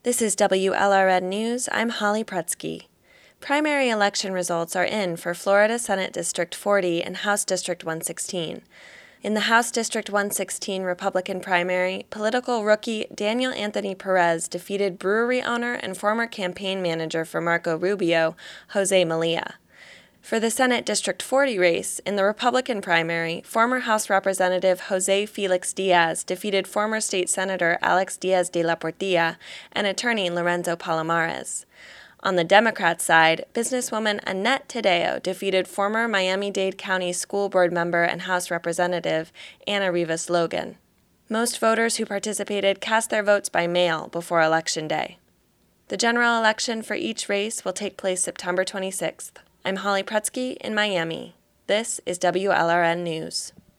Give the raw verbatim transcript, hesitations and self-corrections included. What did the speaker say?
This is W L R N News. I'm Holly Prutsky. Primary election results are in for Florida Senate District forty and House District one sixteen. In the House District one sixteen Republican primary, political rookie Daniel Anthony Perez defeated brewery owner and former campaign manager for Marco Rubio, Jose Malia. For the Senate District forty race, in the Republican primary, former House Representative Jose Felix Diaz defeated former State Senator Alex Diaz de la Portilla and attorney Lorenzo Palomares. On the Democrat side, businesswoman Annette Taddeo defeated former Miami-Dade County School Board member and House Representative Anna Rivas Logan. Most voters who participated cast their votes by mail before Election Day. The general election for each race will take place September twenty-sixth. I'm Holly Prutsky in Miami. This is W L R N News.